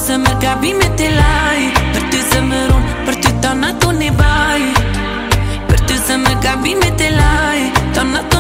se më gabime t'i laj, për ty se më runë, për ty tona tu një baj, për ty se më gabime t'i laj, tona tu